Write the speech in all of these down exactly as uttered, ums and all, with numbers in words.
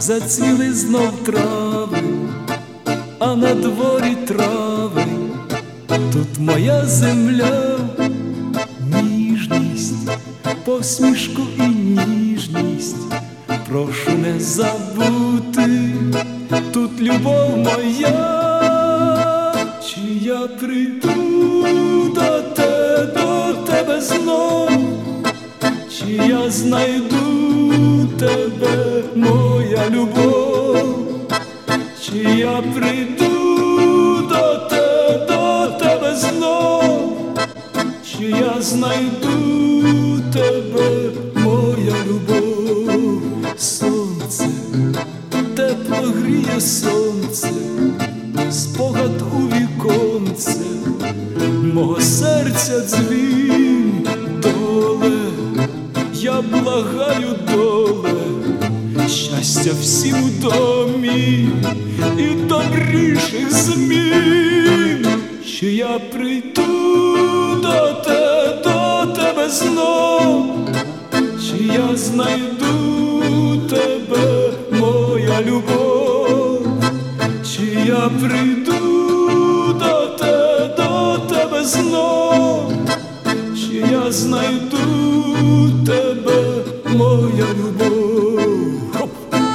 зацвіли знов трави, а на дворі травень. Тут моя земля, ніжність, посмішку і ніжність прошу не забути. Тут любов моя, чи я прийду до те, до тебе знов, чи я знайду тебе, моя любов, чи я прийду до те, до тебе знов, чи я знайду тебе, моя любов. Сонце, тепло гріє сонце, спогад у віконце, мого серця дзвін, доле, я благаю, доле, щастя всім у домі і добріших змін, що я прийду до те, до тебе знов, чи я знайду тебе, моя любов, чи я прийду до те, до тебе знов, чи я знайду тебе, моя любов. Хоп!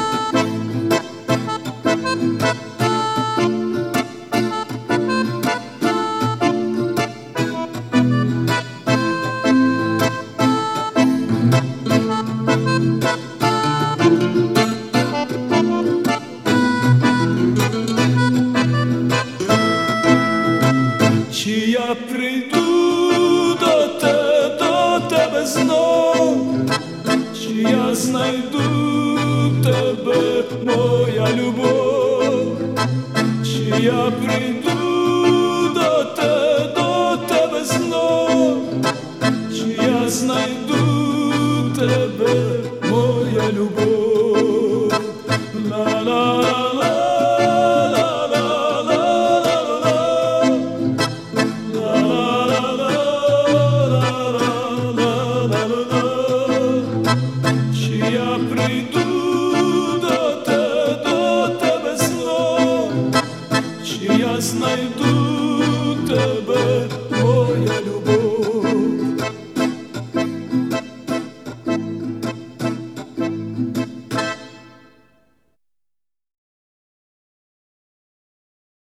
Чи я прийду до те, до тебе знов, чи я знайду тебе, моя любов, чи я прийду